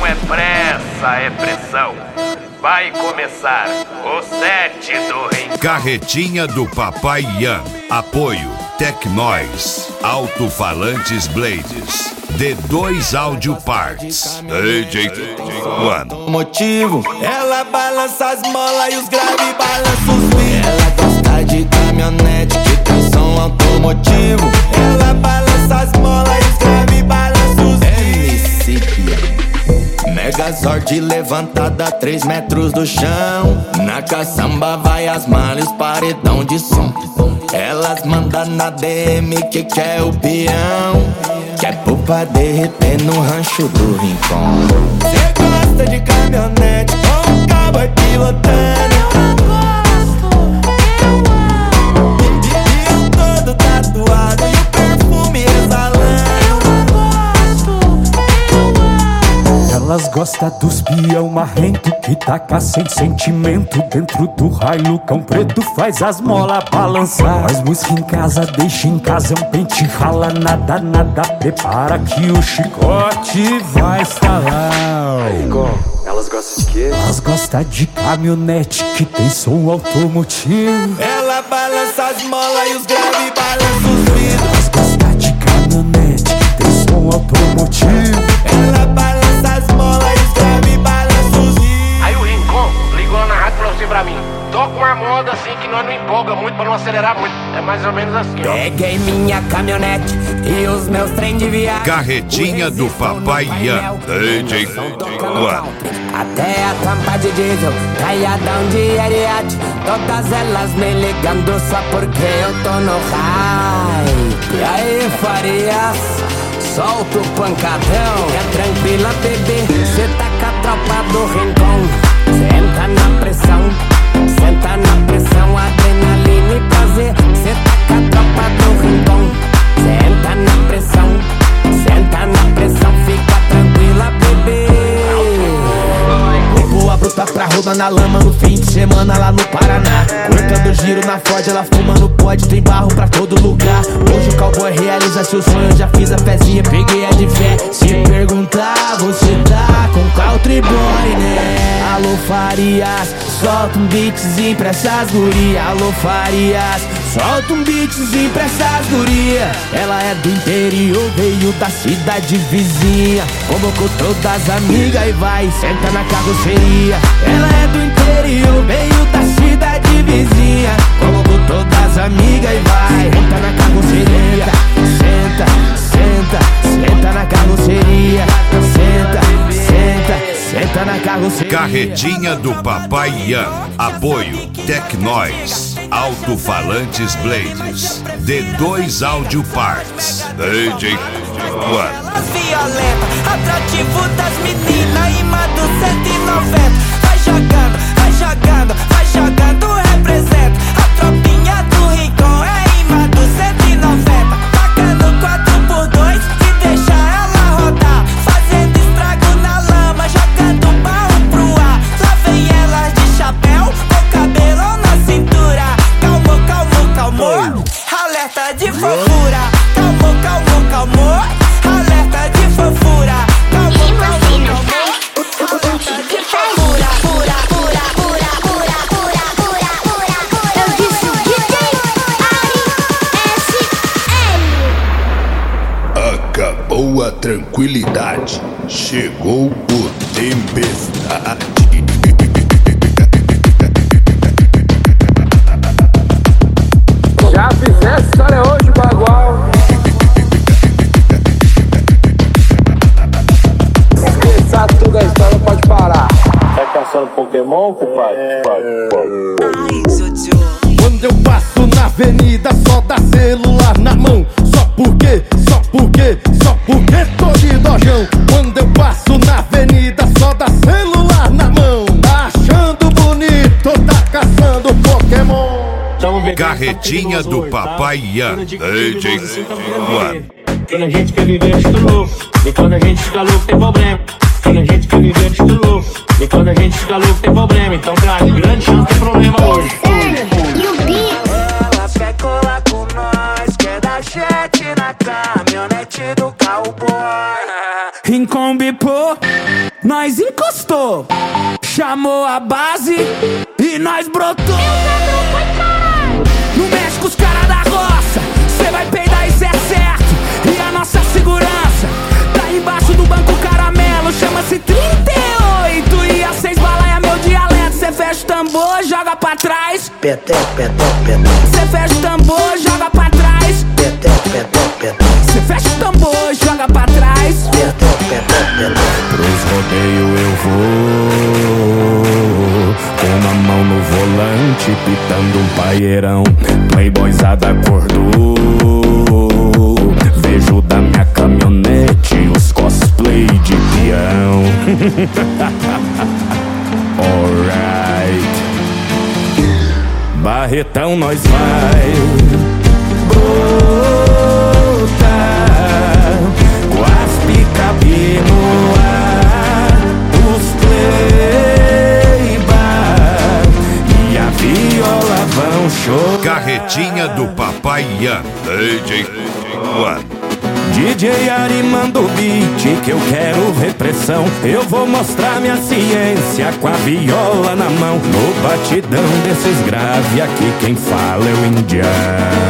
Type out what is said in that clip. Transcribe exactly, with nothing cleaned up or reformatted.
Não é pressa, é pressão. Vai começar o sete do Rincão. Carretinha do Papai Ian. Apoio Tecnois. Alto-falantes Blades. D dois Audio Parts. D J One. Motivo, ela balança as molas e os graves balançam os beats. Ela gosta de caminhonete que tem som automotivo. Ela balança as molas e os graves balançam os beats. Megazord levantada a três metros do chão. Na caçamba vai as malhas, paredão de som. Elas mandam na D M que quer o peão. Quer pôr pra derreter no rancho do Rincão. Cê gosta de caminhonete com um cowboy pilotando. E eu todo tatuado e o perfume exalando. Elas gostam dos peão marrento que taca sem sentimento. Dentro do raio, cão preto faz as molas balançar. Faz música em casa, deixa em casa, é um pente rala. Nada, nada, prepara que o chicote vai estalar. Elas gostam de quê? Elas gostam de caminhonete que tem som automotivo. Ela balança as molas e os graves balançam os vidros. Elas gostam de caminhonete que tem som automotivo. Ela balança as molas e os graves balançam os vidros. Aí o Rincon ligou na rádio e falou assim pra mim: toca uma moda assim que nós não empolga muito pra não acelerar muito. É mais ou menos assim, ó. Peguei minha caminhonete e os meus trem de viagem. Carretinha do Papai Ian. D J One. Até a tampa de diesel, caiadão de Ariete. Todas elas me ligando só porque eu tô no high. E aí, Farias, solta o pancadão. É tranquila, bebê, cê tá com a tropa do Rincão. Senta na pressão, senta na pressão. Adrenalina e prazer, cê tá com a tropa do Rincão. Senta na pressão, senta na pressão. Fica tranquila, bebê. Boa bruta pra roda na lama no fim de semana lá no Paraná. Cortando giro na Ford, ela fumando pod, tem barro pra todo lugar. Hoje o cowboy realiza seu sonho, já fiz a pezinha, peguei a de fé. Se perguntar, você tá com country boy, né? Alô Farias, solta um beatzinho pra essas guria. Alô Farias, solta um beatzinho pra essas guria. Ela é do interior, veio da cidade vizinha. Convocou todas as amigas e vai, senta na carroceria. Ela é do interior, veio da cidade vizinha. Convocou todas as amigas e vai, senta na carroceria. Senta, senta, senta na carroceria. Senta, senta, senta na carroceria. Carretinha do Papai Ian. Apoio Tecnois. Alto-falantes Blades. D dois Audio Parts. D J One. Violenta, atrativo das meninas, imã do cento e noventa. Vai jogando, vai jogando, vai jogando, representa. A tropinha do Rincão é imã do cento e noventa. Tacando quatro por dois e deixa ela rodar. Fazendo estrago na lama, jogando barro pro ar. Lá vem elas de chapéu, com cabelão na cintura. Calmou, calmou, calmou, alerta de fofura. Calmou, calmou, calmou, alerta de fofura. Calmou, calmou, calmou, alerta de fofura. Pura, pura, pura, pura, pura, pura, pura, pura. Eu disse o D J Ari S L. Acabou a tranquilidade, chegou o tempestade. Já fizesse história hoje, bagual. Esqueça tudo a história, pode parar. Tá caçando Pokémon, compadre? Quando eu passo na avenida, só dá celular na mão. Só porque, só porque, só porque tô de dojão. Quando eu passo na avenida, só dá celular na mão. Tá achando bonito, tá caçando Pokémon. Carretinha do Papai Ian. D J One. Quando a gente quer viver de louco, e quando a gente fica louco tem problema. Quando a gente quer viver de louco, e quando a gente fica louco tem problema. Então, cara, grande chance tem problema hoje. Ela quer colar com nós, quer dar chat na caminhonete do cowboy. Rincon bipô, nós encostou. Chamou a base e nós brotou. Não mexe com os caras da roça, cê vai peidar, isso é certo. E a nossa segurança tá embaixo do banco caramelo. Chama-se trinta e oito e a seis bala é meu dialeto. Cê fecha o tambor, joga pra trás. Peté, peté, peté. Cê fecha o tambor, joga pra trás. Peté, peté, peté. Cê fecha o tambor, joga pra trás. Peté, peté, peté. Pros rodeios eu vou, com a mão no volante, pitando um paieirão. Playboyzada acordou, vejo da minha caminhonete os cosplay de peão. Alright, Barretão nós vai brotar, com as picape no ar, os playbar e a viola vão chorar. Carretinha do Papai Ian, D J One. D J Ari manda o beat que eu quero ver pressão. Eu vou mostrar minha ciência com a viola na mão. No batidão desses grave aqui quem fala é o indiano.